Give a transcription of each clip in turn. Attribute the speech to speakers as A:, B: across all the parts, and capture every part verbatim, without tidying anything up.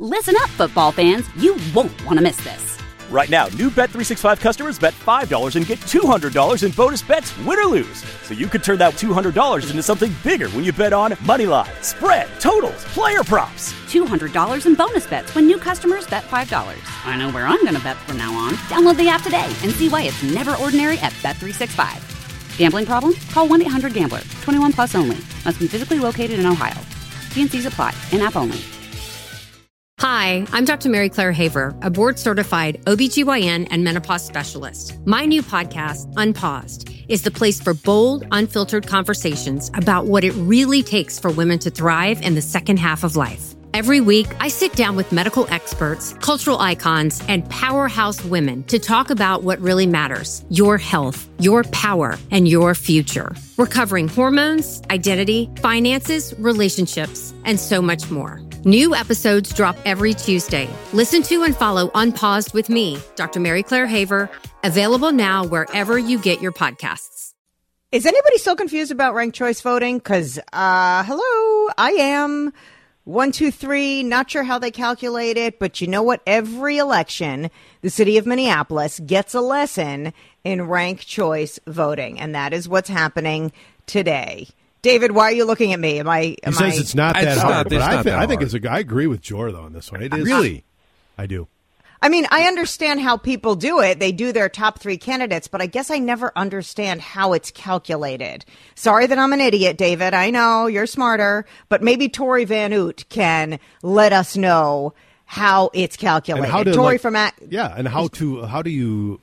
A: Listen up, football fans. You won't want to miss this.
B: Right now, new Bet three sixty-five customers bet five dollars and get two hundred dollars in bonus bets, win or lose. So you could turn that two hundred dollars into something bigger when you bet on money line, spread, totals, player props.
A: two hundred dollars in bonus bets when new customers bet five dollars. I know where I'm going to bet from now on. Download the app today and see why it's never ordinary at Bet three sixty-five. Gambling problem? Call one eight hundred gambler. twenty-one plus only. Must be physically located in Ohio. T and C's apply. In-app only.
C: Hi, I'm Doctor Mary Claire Haver, a board-certified O B G Y N and menopause specialist. My new podcast, Unpaused, is the place for bold, unfiltered conversations about what it really takes for women to thrive in the second half of life. Every week, I sit down with medical experts, cultural icons, and powerhouse women to talk about what really matters: your health, your power, and your future. We're covering hormones, identity, finances, relationships, and so much more. New episodes drop every Tuesday. Listen to and follow Unpaused with me, Doctor Mary Claire Haver, available now wherever you get your podcasts.
D: Is anybody still confused about ranked choice voting? Because, uh, hello, I am. One, two, three, not sure how they calculate it, but you know what? Every election, the city of Minneapolis gets a lesson in ranked choice voting, and that is what's happening today. David, why are you looking at me? Am I? Am
E: he says
D: I,
E: it's not that
F: it's
E: hard,
F: not,
E: but
F: it's
E: I,
F: not
E: th-
F: that
E: I think
F: hard.
E: it's a. I agree with Jor though on this one. It is
F: Really?
E: I do.
D: I mean, I understand how people do it. They do their top three candidates, but I guess I never understand how it's calculated. Sorry that I'm an idiot, David. I know you're smarter, but maybe Tori Van Oot can let us know how it's calculated.
E: And how to,
D: Tori
E: like,
D: from Ac-
E: yeah, and how to how do you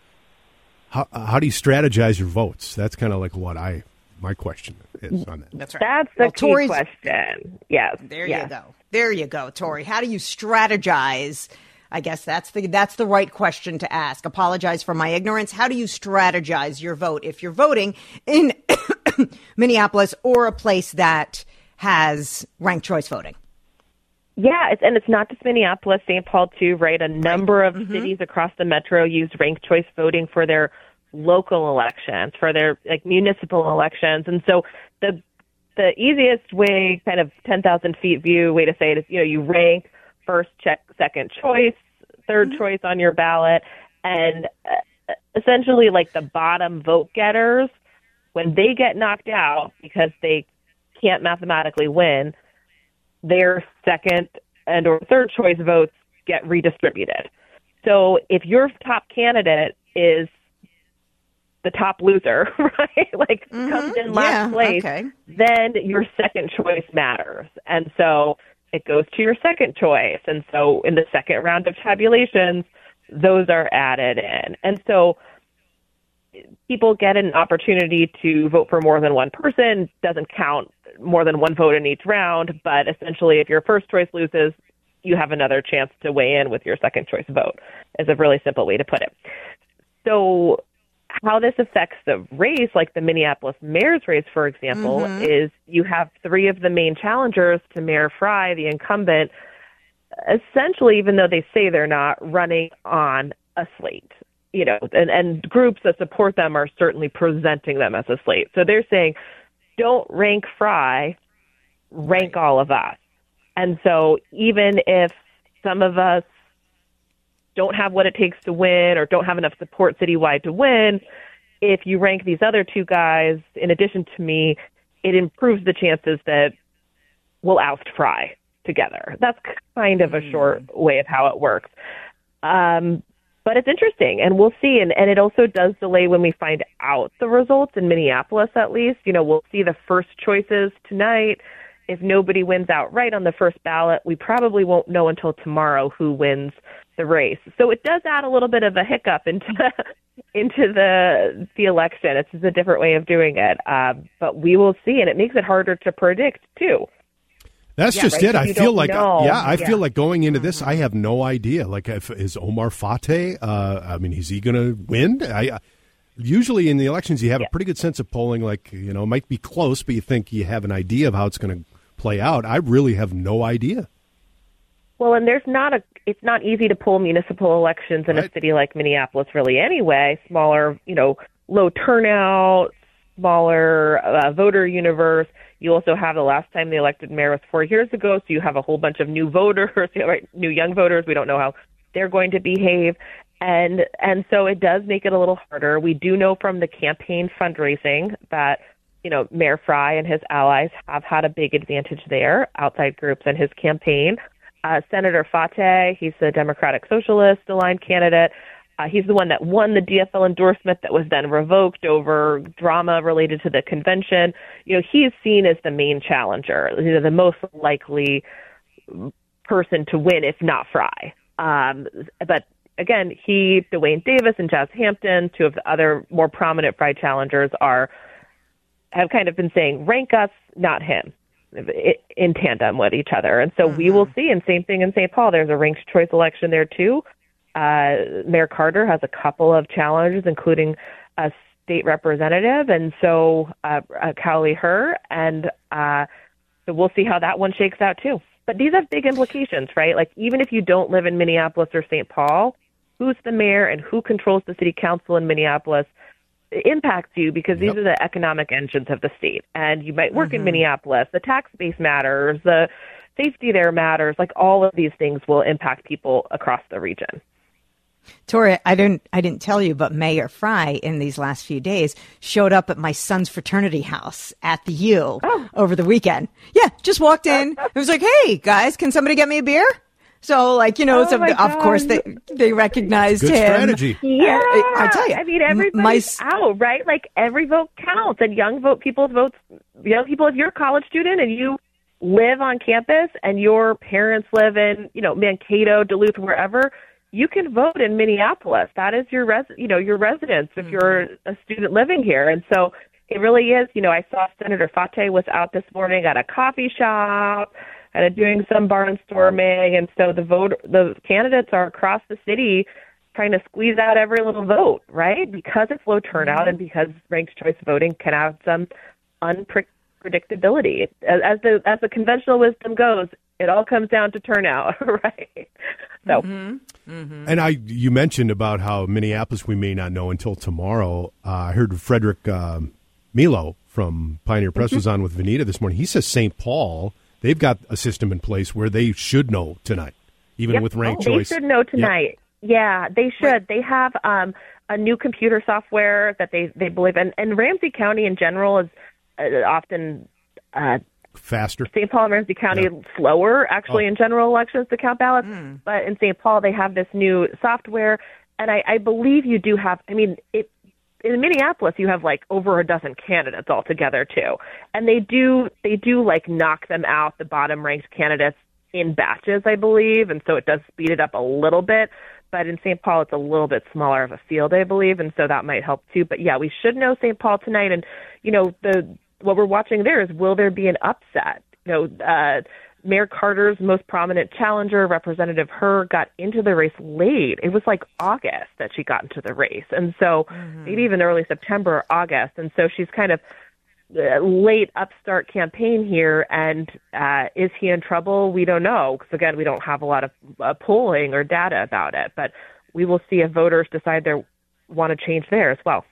E: how how do you strategize your votes? That's kind of like what I my question is on that.
D: That's right.
G: That's the
D: Well,
G: key
D: Tori's-
G: question. Yes.
D: There
G: yes.
D: you go. There you go, Tori. How do you strategize? I guess that's the that's the right question to ask. Apologize for my ignorance. How do you strategize your vote if you're voting in Minneapolis or a place that has ranked choice voting?
G: Yeah, it's, and it's not just Minneapolis, Saint Paul too, right? A number of
D: Mm-hmm.
G: cities across the metro use ranked choice voting for their local elections, for their like municipal elections. And so the the easiest way, kind of ten thousand feet view way to say it is, you know, you rank first, check, second choice, third mm-hmm. choice on your ballot, and uh, essentially like the bottom vote getters, when they get knocked out because they can't mathematically win, their second and or third choice votes get redistributed. So if your top candidate is the top loser, right, like mm-hmm. comes in last
D: yeah,
G: place,
D: okay.
G: then your second choice matters. And so it goes to your second choice. And so in the second round of tabulations, those are added in. And so people get an opportunity to vote for more than one person. Doesn't count more than one vote in each round, but essentially if your first choice loses, you have another chance to weigh in with your second choice vote, is a really simple way to put it. So how this affects the race, like the Minneapolis mayor's race, for example, mm-hmm. is you have three of the main challengers to Mayor Frey, the incumbent, essentially, even though they say they're not, running on a slate. You know, and, and groups that support them are certainly presenting them as a slate. So they're saying, don't rank Frey, rank all of us. And so even if some of us don't have what it takes to win or don't have enough support citywide to win, if you rank these other two guys in addition to me, it improves the chances that we'll oust Frey together. That's kind of a short way of how it works. Um, but it's interesting, and we'll see. And, and it also does delay when we find out the results in Minneapolis, at least. You know, we'll see the first choices tonight. If nobody wins outright on the first ballot, we probably won't know until tomorrow who wins the race. So it does add a little bit of a hiccup into into the the election. It's just a different way of doing it. Uh, but we will see, and it makes it harder to predict, too.
E: That's
G: yeah,
E: just
G: right?
E: it. I feel like,
G: know.
E: yeah, I
G: yeah.
E: feel like going into this, I have no idea. Like, if, is Omar Fateh, uh, I mean, is he going to win? I uh, Usually in the elections, you have yeah. a pretty good sense of polling, like, you know, it might be close, but you think you have an idea of how it's going to play out. I really have no idea.
G: Well, and there's not a, it's not easy to pull municipal elections in
E: right.
G: a city like Minneapolis, really, anyway. Smaller, you know, low turnout, smaller uh, voter universe. You also have the last time they elected mayor was four years ago, so you have a whole bunch of new voters, right, new young voters. We don't know how they're going to behave. And and so it does make it a little harder. We do know from the campaign fundraising that, you know, Mayor Frey and his allies have had a big advantage there, outside groups and his campaign. Uh, Senator Fateh, he's the Democratic Socialist aligned candidate. Uh, he's the one that won the D F L endorsement that was then revoked over drama related to the convention. You know, he is seen as the main challenger, you know, the most likely person to win, if not Frey. Um, but again, he, Dwayne Davis, and Jazz Hampton, two of the other more prominent Frey challengers, are have kind of been saying, rank us, not him, in tandem with each other. And so mm-hmm. we will see. And same thing in Saint Paul. There's a ranked choice election there, too. Uh, Mayor Carter has a couple of challenges, including a state representative, and so uh, uh, Cowley Herr. And uh, so we'll see how that one shakes out, too. But these have big implications, right? Like, even if you don't live in Minneapolis or Saint Paul, who's the mayor and who controls the city council in Minneapolis impacts you, because these yep. are the economic engines of the state. And you might work mm-hmm. in Minneapolis. The tax base matters. The safety there matters. Like, all of these things will impact people across the region.
D: Tori, I didn't I didn't tell you, but Mayor Frey in these last few days showed up at my son's fraternity house at the U oh. over the weekend. Yeah, just walked in. It was like, hey, guys, can somebody get me a beer? So, like, you know,
G: oh
D: so of course they they recognized
E: Good
D: him.
E: Strategy.
G: Yeah,
D: uh, I tell you,
G: I mean, everybody's my, out, right? Like, every vote counts, and young vote people's votes. Young people, if you're a college student and you live on campus and your parents live in, you know, Mankato, Duluth, wherever, you can vote in Minneapolis. That is your res, you know, your residence if you're a student living here. And so it really is. You know, I saw Senator Fateh was out this morning at a coffee shop, and doing some barnstorming, and so the vote, the candidates are across the city trying to squeeze out every little vote, right? Because it's low turnout and because ranked choice voting can have some unpredictability. As, as the as the conventional wisdom goes, it all comes down to turnout, right? So.
D: Mm-hmm. Mm-hmm.
E: And I, you mentioned about how Minneapolis we may not know until tomorrow. Uh, I heard Frederick um, Milo from Pioneer Press mm-hmm. was on with Vanita this morning. He says Saint Paul, they've got a system in place where they should know tonight, even
G: yep.
E: with ranked
G: oh,
E: choice.
G: They should know tonight. Yep. Yeah, they should. Right. They have um, a new computer software that they, they believe in. And Ramsey County in general is uh, often uh,
E: faster.
G: Saint Paul and Ramsey County yeah. slower, actually, oh. in general elections to count ballots. Mm. But in Saint Paul, they have this new software. And I, I believe you do have, I mean, it, in Minneapolis, you have like over a dozen candidates altogether too, and they do they do like knock them out, the bottom ranked candidates, in batches, I believe, and so it does speed it up a little bit. But in Saint Paul, it's a little bit smaller of a field, I believe, and so that might help too. But yeah, we should know Saint Paul tonight, and you know the what we're watching there is, will there be an upset? You know, uh, Mayor Carter's most prominent challenger, Representative Herr, got into the race late. It was like August that she got into the race. And so mm-hmm. maybe even early September or August. And so she's kind of a late upstart campaign here. And uh, is he in trouble? We don't know. Because, again, we don't have a lot of uh, polling or data about it. But we will see if voters decide they want to change there as well.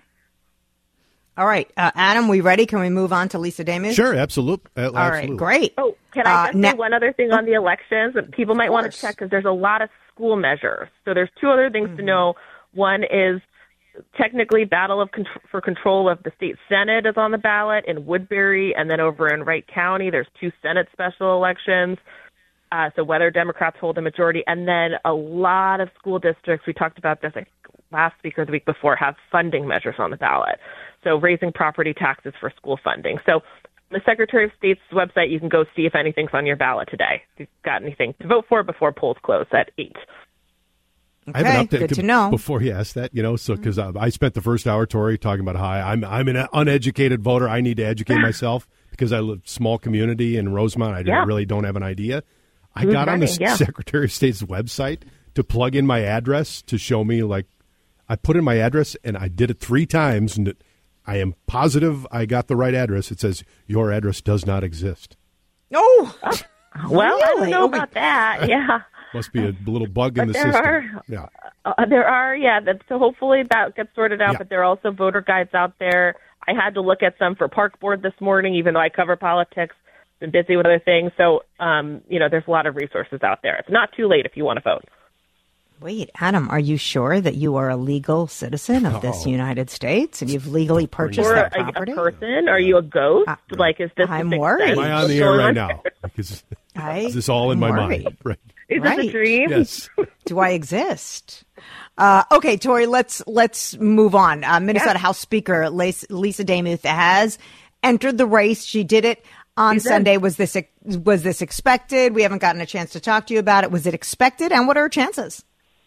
D: All right. Uh, Adam, we ready? Can we move on to Lisa Damus?
E: Sure, absolutely. Uh,
D: All right,
E: absolutely.
D: great.
G: Oh, can I
D: Uh,
G: just
D: na-
G: say one other thing on the elections that people might want to check, because there's a lot of school measures. So there's two other things mm-hmm. to know. One is technically battle of con- for control of the state Senate is on the ballot in Woodbury, and then over in Wright County, there's two Senate special elections. Uh, so whether Democrats hold a majority, and then a lot of school districts, we talked about this like, last week or the week before, have funding measures on the ballot. So raising property taxes for school funding. So on the Secretary of State's website, you can go see if anything's on your ballot today. If you've got anything to vote for before polls close at eight.
D: Okay,
E: I have an update
D: good to know.
E: Before you ask that, you know, so because uh, I spent the first hour, Tori, talking about how I'm I'm an uneducated voter. I need to educate myself because I live small community in Rosemont. I yeah. really don't have an idea. I
G: Who's
E: got
G: running?
E: on the
G: yeah.
E: Secretary of State's website to plug in my address to show me, like, I put in my address and I did it three times, and it, I am positive I got the right address. It says your address does not exist.
D: Oh,
G: well,
D: really?
G: I don't know about that. Yeah.
E: Must be a little bug in
G: but
E: the
G: there
E: system.
G: Are,
E: yeah.
G: Uh, there are, yeah. That, so hopefully that gets sorted out,
E: yeah.
G: but there are also voter guides out there. I had to look at some for Park Board this morning, even though I cover politics. Been busy with other things. So, um, you know, there's a lot of resources out there. It's not too late if you want to vote.
D: Wait, Adam, are you sure that you are a legal citizen of this
E: oh.
D: United States and you've legally purchased
G: Or
D: that
G: a,
D: property?
G: a person? Are you a ghost?
D: Uh,
G: like, is this
D: I'm
G: a
D: worried.
E: Am I on the air right now? Because
D: I
E: is this all in my
D: worried.
E: mind? Right.
G: Is
D: Right.
G: this a dream?
E: Yes.
D: Do I exist? Uh, okay, Tori, let's let's move on. Uh, Minnesota
G: Yeah.
D: House Speaker Lisa, Lisa Demuth has entered the race. She did it on
G: She's
D: Sunday.
G: in.
D: Was this was this expected? We haven't gotten a chance to talk to you about it. Was it expected? And what are her chances?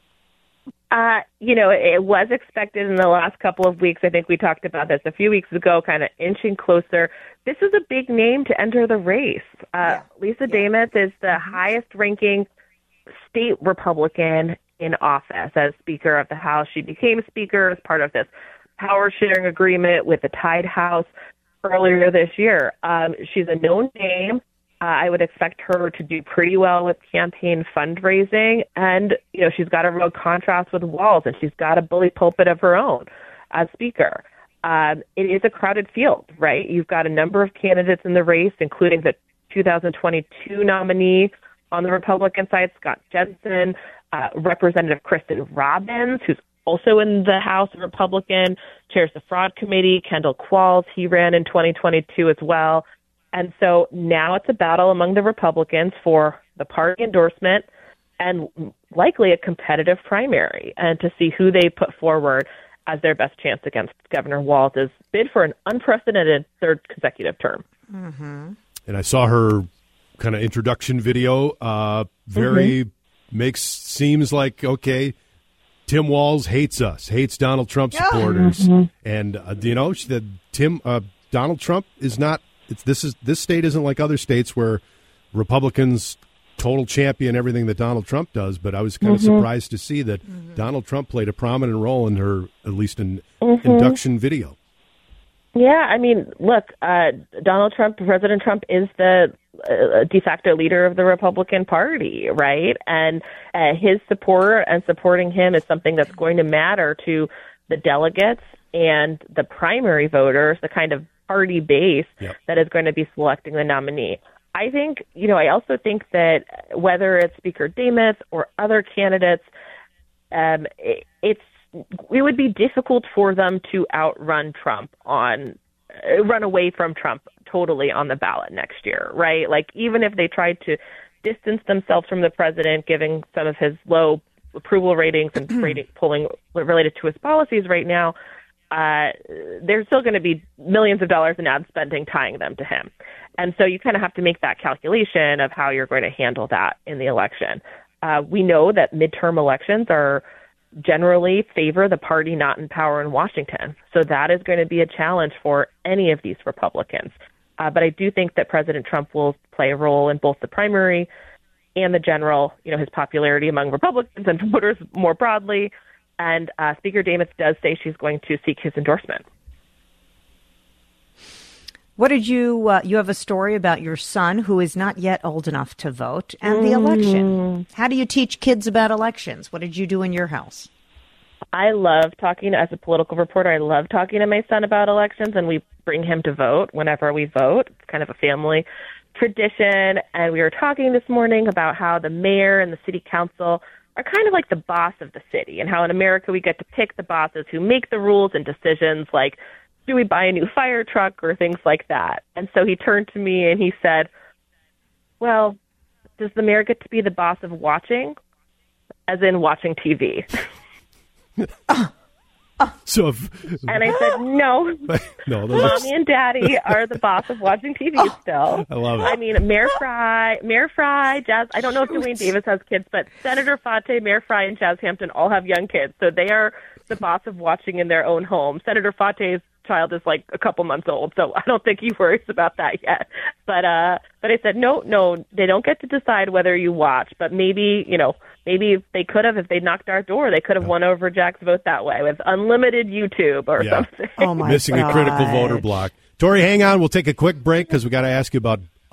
G: Uh, you know, it was expected in the last couple of weeks. I think we talked about this a few weeks ago, kind of inching closer. This is a big name to enter the race. Uh, yeah. Lisa yeah. Demuth is the mm-hmm. highest-ranking state Republican in office as Speaker of the House. She became Speaker as part of this power-sharing agreement with the Tide House earlier this year. Um, she's a known name. Uh, I would expect her to do pretty well with campaign fundraising. And, you know, she's got a real contrast with Walz, and she's got a bully pulpit of her own as Speaker. Um, it is a crowded field, right? You've got a number of candidates in the race, including the two thousand twenty-two nominee on the Republican side, Scott Jensen, uh, Representative Kristen Robbins, who's also in the House Republican, chairs the Fraud Committee, Kendall Qualls, he ran in twenty twenty-two as well. And so now it's a battle among the Republicans for the party endorsement and likely a competitive primary, and to see who they put forward as their best chance against Governor Walz's bid for an unprecedented third consecutive term.
D: Mm-hmm.
E: And I saw her kind of introduction video. Uh, very mm-hmm. makes seems like, okay, Tim Walz hates us, hates Donald Trump supporters.
G: Mm-hmm.
E: And, uh, you know, she said Tim uh, Donald Trump is not It's, this is this state isn't like other states where Republicans total champion everything that Donald Trump does. But I was kind
G: mm-hmm.
E: of surprised to see that mm-hmm. Donald Trump played a prominent role in her, at least in
G: mm-hmm.
E: induction video.
G: Yeah, I mean, look, uh, Donald Trump, President Trump is the uh, de facto leader of the Republican Party, right? And uh, his support and supporting him is something that's going to matter to the delegates and the primary voters, the kind of party base yep. that is going to be selecting the nominee. I think, you know, I also think that whether it's Speaker Demuth or other candidates, um, it, it's it would be difficult for them to outrun Trump on, uh, run away from Trump totally on the ballot next year, right? Like, even if they tried to distance themselves from the president, giving some of his low approval ratings and rating, polling related to his policies right now, Uh, there's still going to be millions of dollars in ad spending tying them to him. And so you kind of have to make that calculation of how you're going to handle that in the election. Uh, we know that midterm elections are generally favor the party not in power in Washington. So that is going to be a challenge for any of these Republicans. Uh, but I do think that President Trump will play a role in both the primary and the general, you know, his popularity among Republicans and voters more broadly. And uh, Speaker Demuth does say she's going to seek his endorsement.
D: What did you, uh, you have a story about your son who is not yet old enough to vote and the election. How do you teach kids about elections? What did you do in your house?
G: I love talking, as a political reporter, I love talking to my son about elections, and we bring him to vote whenever we vote. It's kind of a family tradition. And we were talking this morning about how the mayor and the city council are kind of like the boss of the city, and how in America we get to pick the bosses who make the rules and decisions, like, do we buy a new fire truck or things like that. And so he turned to me and he said, well, does the mayor get to be the boss of watching, as in watching T V?
D: uh, uh,
E: so, if,
G: and I said, no,
E: no,
G: Mommy and Daddy are the boss of watching T V oh, still.
E: I love it.
G: I mean, Mayor Fry, Mayor Fry, Jazz, I don't know if Dwayne Davis has kids, but Senator Fate, Mayor Fry, and Jazz Hampton all have young kids. So they are the boss of watching in their own home. Senator Fate's child is like a couple months old, so I don't think he worries about that yet. But uh, but I said, no, no, they don't get to decide whether you watch, but maybe, you know, maybe they could have, if they knocked our door, they could have yeah. won over Jack's vote that way with unlimited YouTube or yeah. something.
D: Oh my
E: Missing
D: God.
E: a critical voter block. Tori, hang on. We'll take a quick break because we got to ask you about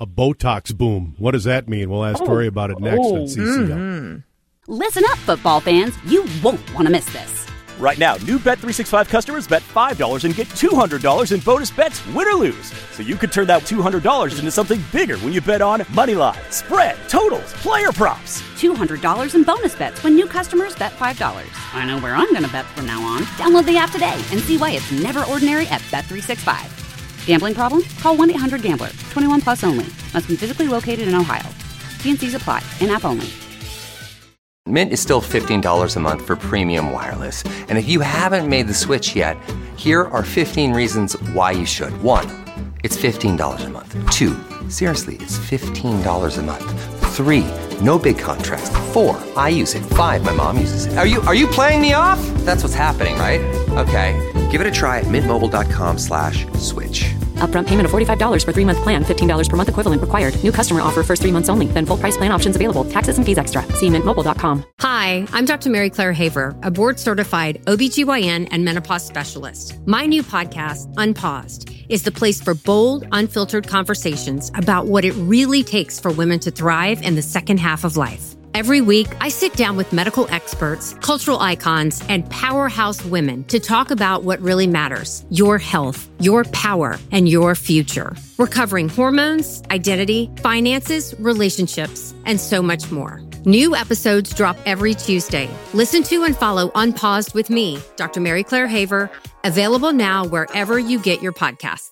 E: A Botox boom. What does that mean? We'll ask
G: Oh.
E: Tori about it next
G: Oh.
E: on C C L.
D: Mm-hmm.
A: Listen up, football fans. You won't want to miss this.
B: Right now, new Bet three sixty-five customers bet five dollars and get two hundred dollars in bonus bets, win or lose. So you could turn that two hundred dollars into something bigger when you bet on Moneyline, spread, totals, player props.
A: two hundred dollars in bonus bets when new customers bet five dollars. I know where I'm going to bet from now on. Download the app today and see why it's never ordinary at Bet three sixty-five. Gambling problem? Call one eight hundred gambler. twenty-one plus only. Must be physically located in Ohio. T and C's apply. In-app only.
F: Mint is still fifteen dollars a month for premium wireless. And if you haven't made the switch yet, here are fifteen reasons why you should. One, it's fifteen dollars a month. Two, seriously, it's fifteen dollars a month. Three, no big contracts. Four, I use it. Five, my mom uses it. Are you are you playing me off? That's what's happening, right? Okay, give it a try at mintmobile.com slash switch.
H: Upfront payment of forty-five dollars for three-month plan, fifteen dollars per month equivalent required. New customer offer first three months only. Then full price plan options available. Taxes and fees extra. See mint mobile dot com.
C: Hi, I'm Doctor Mary Claire Haver, a board-certified O B G Y N and menopause specialist. My new podcast, Unpaused, is the place for bold, unfiltered conversations about what it really takes for women to thrive in the second half of life. Every week, I sit down with medical experts, cultural icons, and powerhouse women to talk about what really matters: your health, your power, and your future. We're covering hormones, identity, finances, relationships, and so much more. New episodes drop every Tuesday. Listen to and follow Unpaused with me, Doctor Mary Claire Haver, available now wherever you get your podcasts.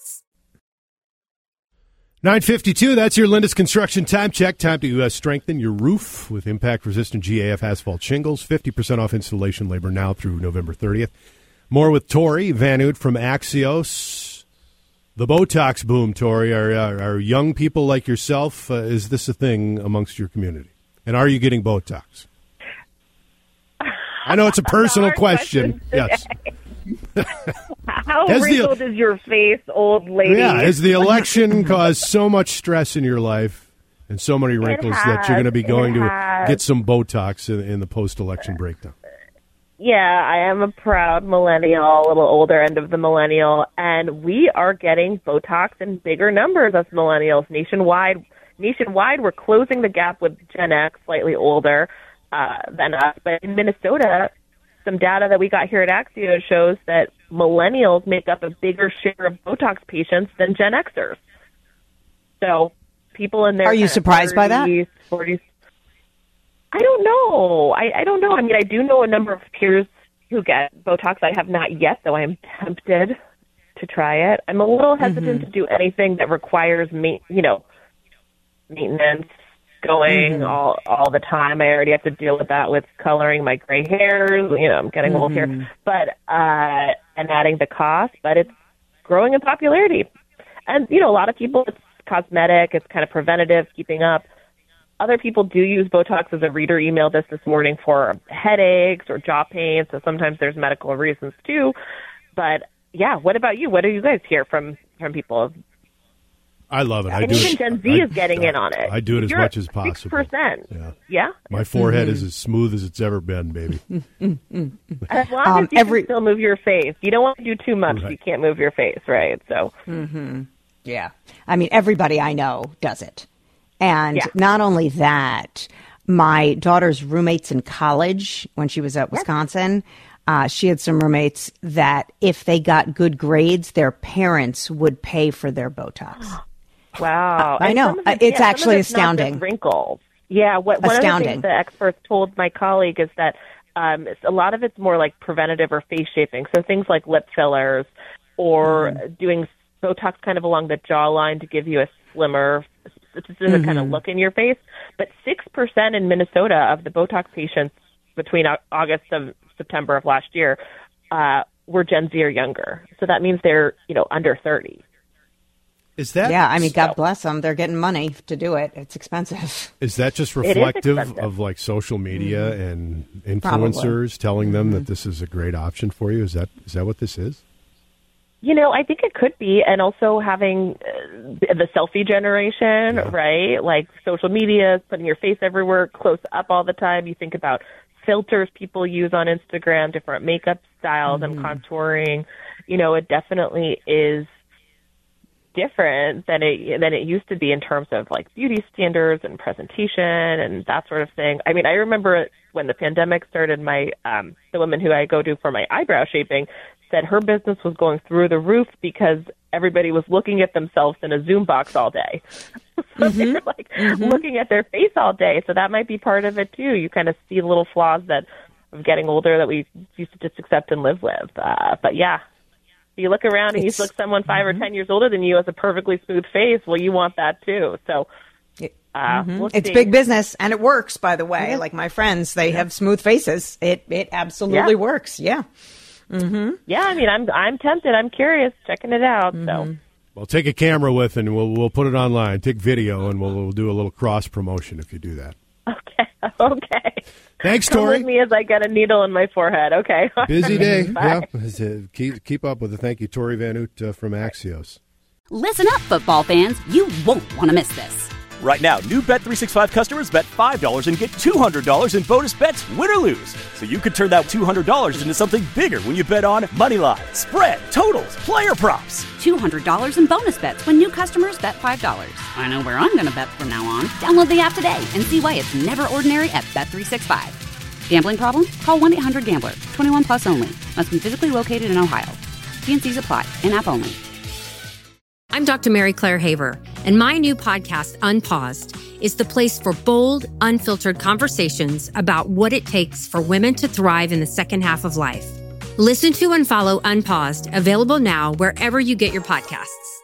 E: nine fifty-two, that's your Lindus Construction time check. Time to uh, strengthen your roof with impact-resistant G A F asphalt shingles. fifty percent off installation labor now through November thirtieth. More with Tori Van Oot from Axios. The Botox boom, Tori. Are, are, are young people like yourself, uh, is this a thing amongst your community? And are you getting Botox? I know it's a personal
G: Hard
E: question.
G: question
E: Yes.
G: How
E: Has the-
G: wrinkled is your face, old lady?
E: Yeah, has the election caused so much stress in your life and so many wrinkles that you're going to be
G: has,
E: going
G: it
E: to
G: has.
E: get some Botox in, in the post-election breakdown?
G: Yeah, I am a proud millennial, a little older end of the millennial, and we are getting Botox in bigger numbers as millennials nationwide. Nationwide, we're closing the gap with Gen X, slightly older uh, than us. But in Minnesota, some data that we got here at Axios shows that millennials make up a bigger share of Botox patients than Gen Xers. So people in their
D: Are you
G: kind of
D: surprised by that?
G: thirties, forties, I don't know. I, I don't know. I mean, I do know a number of peers who get Botox. I have not yet, though I am tempted to try it. I'm a little hesitant
D: Mm-hmm.
G: to do anything that requires ma- you know, maintenance going
D: Mm-hmm.
G: all all the time. I already have to deal with that with coloring my gray hairs. You know, I'm getting old
D: Mm-hmm.
G: here, but uh, and adding the cost. But it's growing in popularity, and you know, a lot of people, it's cosmetic. It's kind of preventative, keeping up. Other people do use Botox, as a reader emailed us this morning, for headaches or jaw pain. So sometimes there's medical reasons too. But yeah, what about you? What do you guys hear from from people?
E: I love it. I
G: And
E: do
G: even
E: it.
G: Gen Z
E: I-
G: is getting in on it.
E: I do it as
G: You're
E: much
G: at
E: as possible.
G: six percent.
E: Yeah.
G: Yeah?
E: My forehead
G: Mm-hmm.
E: is as smooth as it's ever been, baby.
G: As long
D: Um,
G: as you
D: every-
G: can still move your face. You don't want to do too much.
E: Right.
G: You can't move your face, right? So
D: Yeah. I mean, everybody I know does it. And
G: Yeah.
D: not only that, my daughter's roommates in college, when she was at Wisconsin, uh, she had some roommates that if they got good grades, their parents would pay for their Botox.
G: wow.
D: I
G: And
D: know.
G: some of it-
D: It's
G: yeah, some of
D: actually
G: it's not just
D: astounding.
G: wrinkles. Yeah. What, one of the
D: Astounding.
G: things the experts told my colleague is that um, it's- a lot of it's more like preventative or face shaping. So things like lip fillers or
D: Mm-hmm.
G: doing Botox kind of along the jawline to give you a slimmer, specific kind
D: Mm-hmm.
G: of look in your face. But six percent in Minnesota of the Botox patients between Au- August and September of last year uh, were Gen Z or younger. So that means they're, you know, under thirty.
E: Is that
D: Yeah, I mean, God bless them. They're getting money to do it. It's expensive.
E: is that just
G: is
E: reflective
G: expensive.
E: of like social media
D: Mm-hmm.
E: and influencers telling them that this is a great option for you? Is that is that what this is?
G: You know, I think it could be, and also having uh, the selfie generation, right? Like social media, putting your face everywhere, close up all the time. You think about filters people use on Instagram, different makeup styles and contouring. You know, it definitely is different than it than it used to be in terms of like beauty standards and presentation and that sort of thing. I mean, I remember when the pandemic started, my um, the woman who I go to for my eyebrow shaping said her business was going through the roof because everybody was looking at themselves in a Zoom box all day. So mm-hmm. they were like mm-hmm. looking at their face all day. So that might be part of it too. You kind of see little flaws that of getting older that we used to just accept and live with. Uh, but yeah. You look around and it's, you look someone five mm-hmm. or ten years older than you has a perfectly smooth face. Well, you want that too. So uh,
D: mm-hmm.
G: we'll
D: it's
G: see.
D: big business, and it works. By the way,
G: yeah.
D: like my friends, they yeah. have smooth faces. It it absolutely yeah. works. Yeah. Mm-hmm.
G: Yeah. I mean, I'm I'm tempted. I'm curious, checking it out. Mm-hmm. So.
E: Well, take a camera with, and we'll we'll put it online. Take video, and we'll we'll do a little cross promotion if you do that.
G: Okay. Okay.
E: Thanks,
G: Come
E: Tori.
G: with me as I get a needle in my forehead. Okay.
E: Busy day. Yeah. Keep keep up with it. Thank you, Tori Van Oot uh, from Axios.
A: Listen up, football fans. You won't want to miss this.
B: Right now, new Bet three sixty-five customers bet five dollars and get two hundred dollars in bonus bets, win or lose. So you could turn that two hundred dollars into something bigger when you bet on money line, spread, totals, player props.
A: two hundred dollars in bonus bets when new customers bet five dollars. I know where I'm going to bet from now on. Download the app today and see why it's never ordinary at Bet three sixty-five. Gambling problem? Call one eight hundred gambler. twenty-one plus only. Must be physically located in Ohio. T and C's apply. In-app only.
C: I'm Doctor Mary Claire Haver, and my new podcast, Unpaused, is the place for bold, unfiltered conversations about what it takes for women to thrive in the second half of life. Listen to and follow Unpaused, available now wherever you get your podcasts.